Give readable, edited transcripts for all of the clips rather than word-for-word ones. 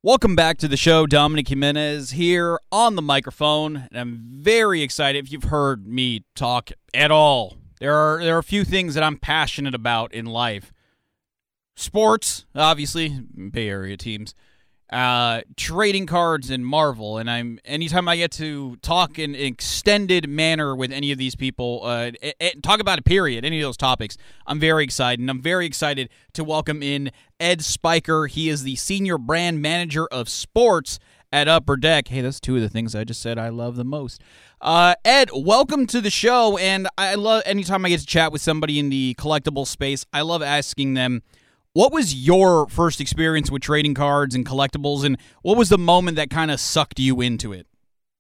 Welcome back to the show. Dominic Jimenez here on the microphone, and I'm very excited. If you've heard me talk at all, there are a few things that I'm passionate about in life. Sports, obviously, Bay Area teams, trading cards, and Marvel. And anytime I get to talk in an extended manner with any of these people, talk about a period, any of those topics, I'm very excited. And I'm very excited to welcome in Ed Spiker. He is the Senior Brand Manager of Sports at Upper Deck. Hey, that's two of the things I just said I love the most. Ed, welcome to the show. And I love anytime I get to chat with somebody in the collectible space, I love asking them, what was your first experience with trading cards and collectibles, and what was the moment that kind of sucked you into it?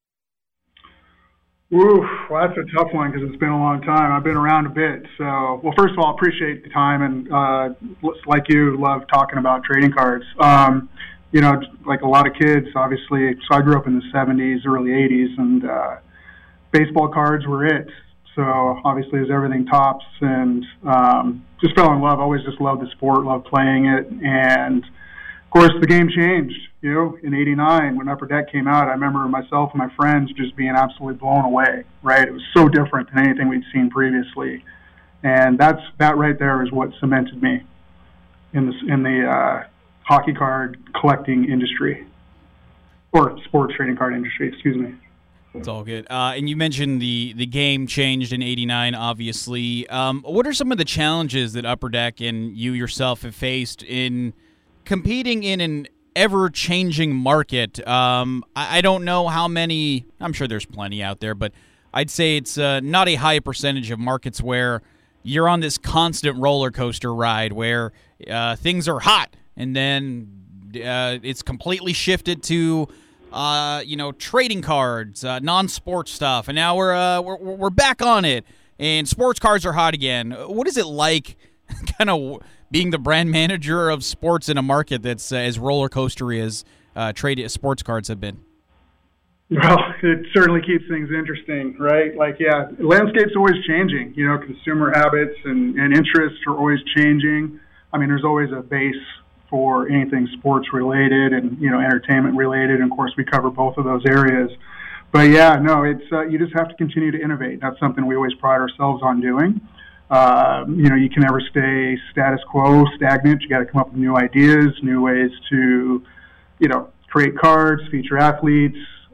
Ooh, well, that's a tough one because it's been a long time. I've been around a bit. So, well, first of all, appreciate the time, and like you, love talking about trading cards. Like a lot of kids, obviously, so I grew up in the 70s, early 80s, and baseball cards were it. So obviously, as everything tops, and just fell in love. Always just loved the sport, loved playing it, and of course, the game changed. In '89 when Upper Deck came out, I remember myself and my friends just being absolutely blown away. Right, it was so different than anything we'd seen previously, and that right there is what cemented me in the hockey card collecting industry, or sports trading card industry. Excuse me. It's all good. And you mentioned the game changed in '89, obviously. What are some of the challenges that Upper Deck and you yourself have faced in competing in an ever-changing market? I don't know how many. I'm sure there's plenty out there, but I'd say it's not a high percentage of markets where you're on this constant roller coaster ride where things are hot, and then it's completely shifted to trading cards, non-sports stuff, and now we're back on it, and sports cards are hot again. What is it like, kind of being the brand manager of sports in a market that's as roller coastery as sports cards have been? Well, it certainly keeps things interesting, right? The landscape's always changing. Consumer habits and interests are always changing. I mean, there's always a base for anything sports related and entertainment related, and of course we cover both of those areas. But it's you just have to continue to innovate. That's something we always pride ourselves on doing. You can never stay status quo, stagnant. You got to come up with new ideas, new ways to create cards, feature athletes,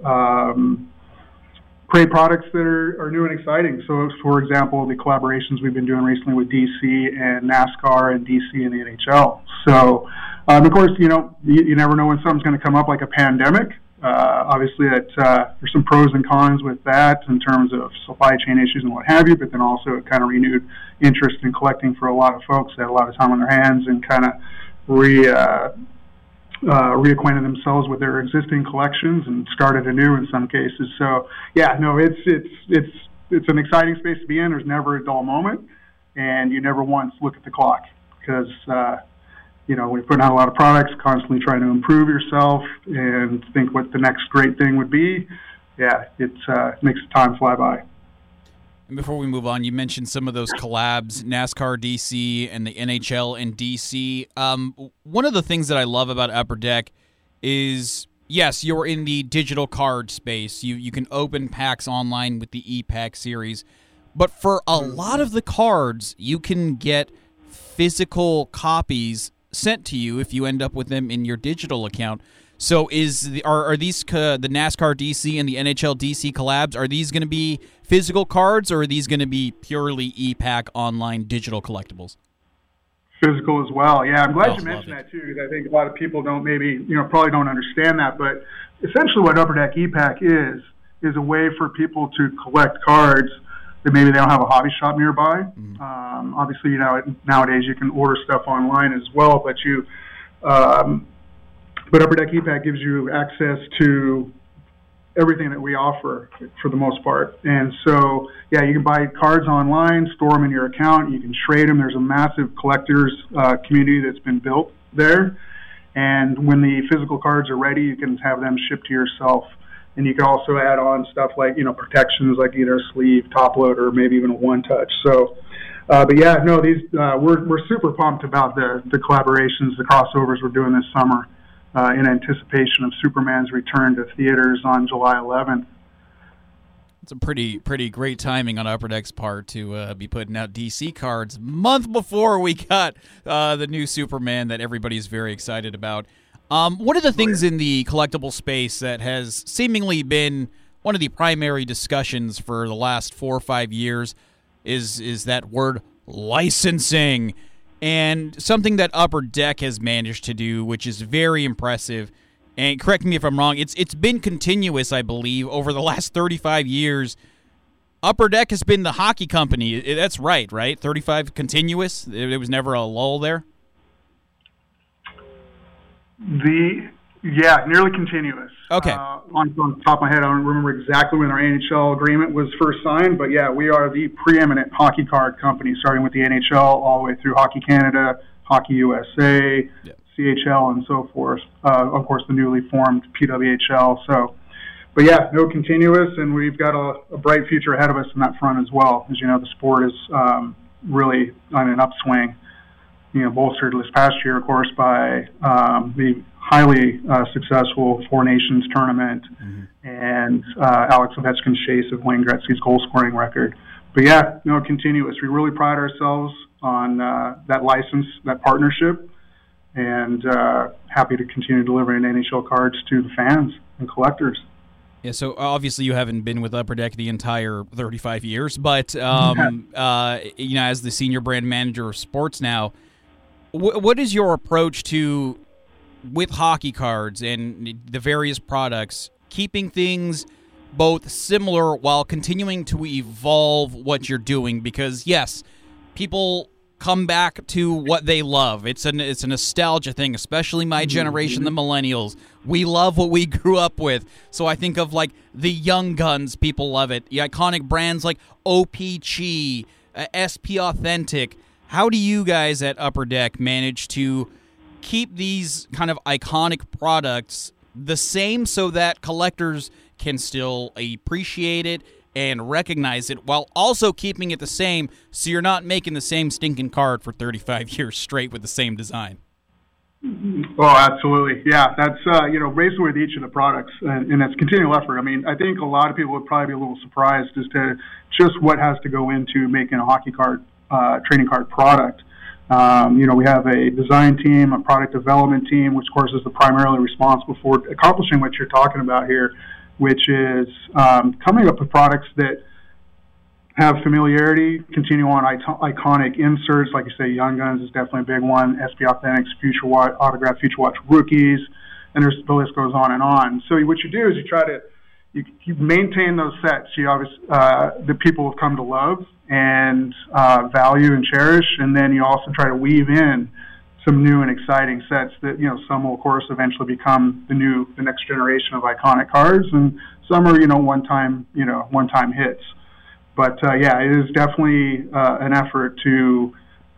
create products that are new and exciting. So, for example, the collaborations we've been doing recently with DC and NASCAR and DC and the NHL. So, of course, you never know when something's going to come up like a pandemic. Obviously, there's some pros and cons with that in terms of supply chain issues and what have you, but then also it kind of renewed interest in collecting for a lot of folks that had a lot of time on their hands and kind of reacquainted themselves with their existing collections and started anew in some cases. So it's an exciting space to be in. There's never a dull moment, and you never once look at the clock because when you're putting out a lot of products, constantly trying to improve yourself and think what the next great thing would be. It makes the time fly by. And before we move on, you mentioned some of those collabs, NASCAR DC and the NHL and DC. One of the things that I love about Upper Deck is, yes, you're in the digital card space. You can open packs online with the ePack series. But for a lot of the cards, you can get physical copies sent to you if you end up with them in your digital account. So are these the NASCAR DC and the NHL DC collabs, are these going to be physical cards, or are these going to be purely ePack online digital collectibles? Physical as well. Yeah, I'm glad you mentioned that too, because I think a lot of people probably don't understand that. But essentially what Upper Deck ePack is a way for people to collect cards that maybe they don't have a hobby shop nearby. Mm-hmm. Obviously, nowadays you can order stuff online as well, but but Upper Deck ePack gives you access to everything that we offer for the most part. And so, you can buy cards online, store them in your account, you can trade them. There's a massive collectors community that's been built there. And when the physical cards are ready, you can have them shipped to yourself. And you can also add on stuff like, protections like either a sleeve, top loader, or maybe even a one-touch. So, we're super pumped about the collaborations, the crossovers we're doing this summer. in anticipation of Superman's return to theaters on July 11th. It's a pretty great timing on Upper Deck's part to be putting out DC cards a month before we got the new Superman that everybody's very excited about. One of the things in the collectible space that has seemingly been one of the primary discussions for the last 4 or 5 years is that word licensing, and something that Upper Deck has managed to do, which is very impressive. And correct me if I'm wrong, it's been continuous, I believe, over the last 35 years. Upper Deck has been the hockey company. That's right? 35 continuous? There was never a lull there? Nearly continuous. Okay. On the top of my head, I don't remember exactly when our NHL agreement was first signed, but yeah, we are the preeminent hockey card company, starting with the NHL all the way through Hockey Canada, Hockey USA, CHL, and so forth. Of course, the newly formed PWHL. So, but yeah, no continuous, and we've got a bright future ahead of us in that front as well. As you know, the sport is really on an upswing. Bolstered this past year, of course, by the highly successful Four Nations tournament and Alex Ovechkin's chase of Wayne Gretzky's goal-scoring record. But yeah, no, continuous. We really pride ourselves on that license, that partnership, and happy to continue delivering NHL cards to the fans and collectors. Yeah, so obviously you haven't been with Upper Deck the entire 35 years, but as the senior brand manager of sports now, what is your approach to, with hockey cards and the various products, keeping things both similar while continuing to evolve what you're doing? Because yes, people come back to what they love. It's a nostalgia thing, especially my generation, the millennials. We love what we grew up with. So I think of like the Young Guns, people love it. The iconic brands like OPC, SP Authentic. How do you guys at Upper Deck manage to keep these kind of iconic products the same so that collectors can still appreciate it and recognize it, while also keeping it the same so you're not making the same stinking card for 35 years straight with the same design? Oh, absolutely. Yeah, that's, basically with each of the products, and it's continual effort. I mean, I think a lot of people would probably be a little surprised as to just what has to go into making a hockey card, trading card product. We have a design team, a product development team, which of course is primarily responsible for accomplishing what you're talking about here, which is coming up with products that have familiarity, continue on iconic inserts. Like you say, Young Guns is definitely a big one, SP Authentics, Future Watch, Autograph Future Watch rookies, and the list goes on and on. So what you do is you try to you maintain those sets that people have come to love and value and cherish, and then you also try to weave in some new and exciting sets that, some will of course eventually become the next generation of iconic cards, and some are, one-time hits. But it is definitely an effort to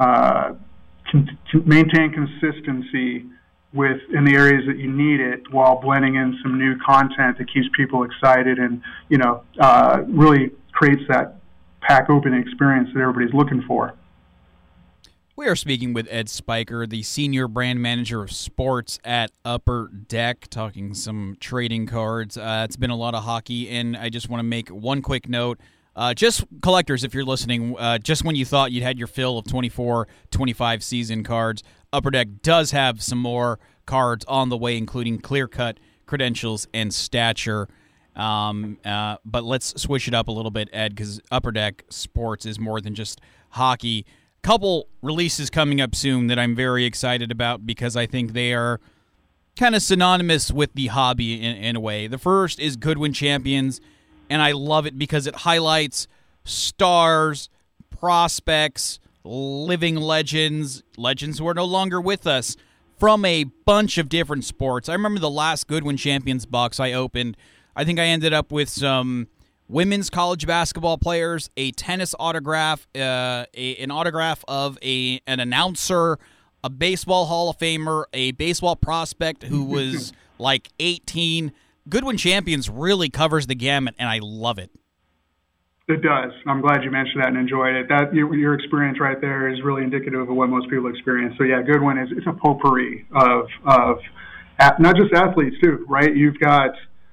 maintain consistency in the areas that you need it, while blending in some new content that keeps people excited and, really creates that pack opening experience that everybody's looking for. We are speaking with Ed Spiker, the Senior Brand Manager of Sports at Upper Deck, talking some trading cards. It's been a lot of hockey, and I just want to make one quick note. Just collectors, if you're listening, just when you thought you'd had your fill of 24, 25 season cards, Upper Deck does have some more cards on the way, including clear-cut, credentials, and stature. But let's switch it up a little bit, Ed, because Upper Deck Sports is more than just hockey. Couple releases coming up soon that I'm very excited about because I think they are kind of synonymous with the hobby in a way. The first is Goodwin Champions, and I love it because it highlights stars, prospects, living legends who are no longer with us from a bunch of different sports. I remember the last Goodwin Champions box I opened, I think I ended up with some women's college basketball players, a tennis autograph, an autograph of an announcer, a baseball Hall of Famer, a baseball prospect who was like 18. Goodwin Champions really covers the gamut, and I love it. It does. I'm glad you mentioned that and enjoyed it. That your experience right there is really indicative of what most people experience. So yeah, Goodwin it's a potpourri of not just athletes too, right? You've got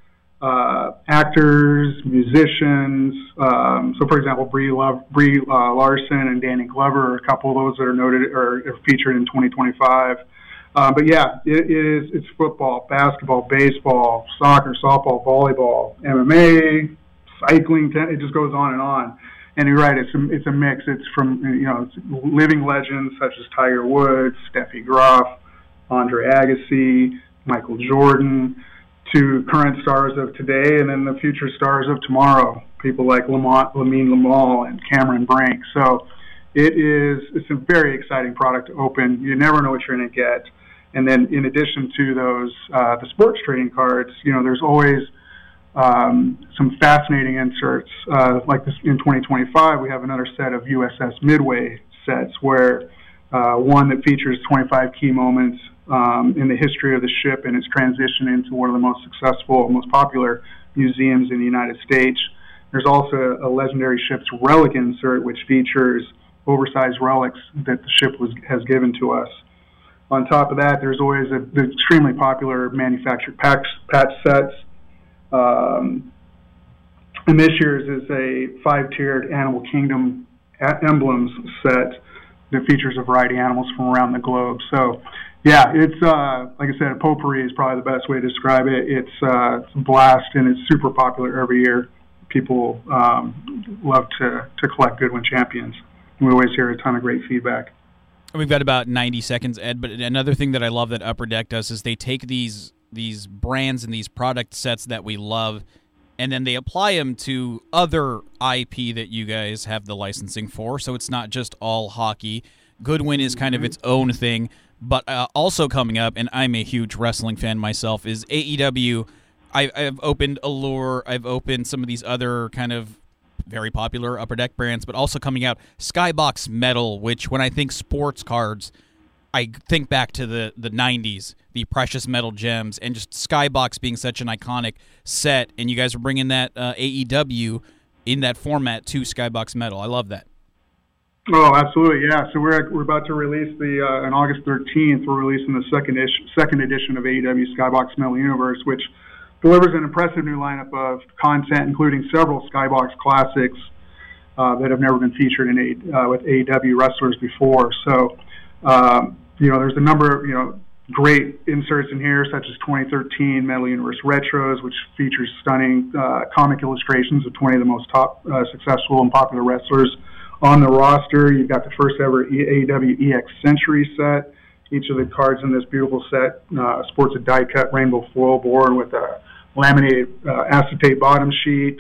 actors, musicians. So, for example, Brie Larson and Danny Glover are a couple of those that are noted or are featured in 2025. But yeah, it's football, basketball, baseball, soccer, softball, volleyball, MMA, cycling. It just goes on and on. And you're right, it's a mix. It's from it's living legends such as Tiger Woods, Steffi Graf, Andre Agassi, Michael Jordan, to current stars of today, and then the future stars of tomorrow, people like Lamine Lamal and Cameron Brink. So it's a very exciting product to open. You never know what you're going to get. And then in addition to those, the sports trading cards, there's always some fascinating inserts. Like this in 2025, we have another set of USS Midway sets where one that features 25 key moments in the history of the ship and its transition into one of the most successful, most popular museums in the United States. There's also a legendary ship's relic insert, which features oversized relics that the ship has given to us. On top of that, there's always the extremely popular manufactured patch sets. And this year's is a 5-tiered Animal Kingdom emblems set that features a variety of animals from around the globe. So, yeah, it's like I said, a potpourri is probably the best way to describe it. It's a blast, and it's super popular every year. People love to collect Goodwin champions. And we always hear a ton of great feedback. We've got about 90 seconds, Ed, but another thing that I love that Upper Deck does is they take these brands and these product sets that we love, and then they apply them to other IP that you guys have the licensing for, so it's not just all hockey. Goodwin is kind of its own thing, but also coming up, and I'm a huge wrestling fan myself, is AEW. I've opened Allure, I've opened some of these other kind of very popular Upper Deck brands, but also coming out Skybox Metal, which when I think sports cards, I think back to the 90s, the precious metal gems, and just Skybox being such an iconic set, and you guys are bringing that AEW in that format to Skybox Metal. I love that. Oh, absolutely, yeah. So we're about to release on August 13th, we're releasing the second edition of AEW Skybox Metal Universe, which delivers an impressive new lineup of content, including several Skybox classics that have never been featured with AEW wrestlers before. So, there's a number of, great inserts in here, such as 2013 Metal Universe Retros, which features stunning comic illustrations of 20 of the most top successful and popular wrestlers on the roster. You've got the first ever AEW EX Century set. Each of the cards in this beautiful set sports a die-cut rainbow foil board with a laminated acetate bottom sheet.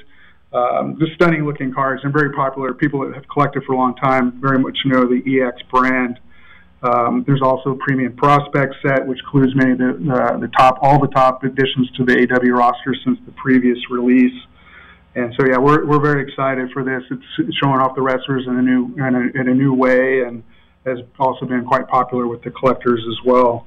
Just stunning-looking cards and very popular. People that have collected for a long time very much know the EX brand. There's also a premium prospect set, which includes many of all the top additions to the AEW roster since the previous release. And so, yeah, we're very excited for this. It's showing off the wrestlers in a new way, and has also been quite popular with the collectors as well.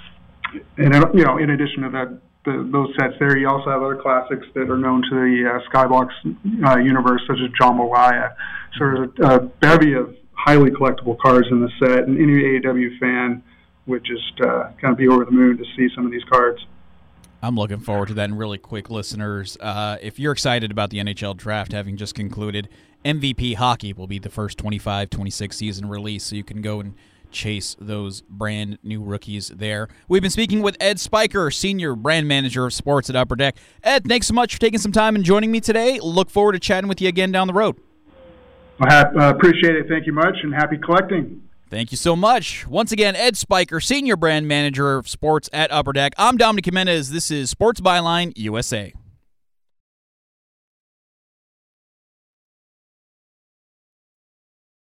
And in addition to those sets there, you also have other classics that are known to the Skybox universe, such as Jambalaya. So there's a bevy of highly collectible cards in the set, and any AEW fan would just kind of be over the moon to see some of these cards. I'm looking forward to that. And really quick, listeners, if you're excited about the NHL draft having just concluded, MVP Hockey will be the first 25-26 season release, so you can go and chase those brand new rookies there. We've been speaking with Ed Spiker, Senior Brand Manager of Sports at Upper Deck. Ed, thanks so much for taking some time and joining me today. Look forward to chatting with you again down the road. I appreciate it. Thank you much, and happy collecting. Thank you so much. Once again, Ed Spiker, Senior Brand Manager of Sports at Upper Deck. I'm Dominic Jimenez. This is Sports Byline USA.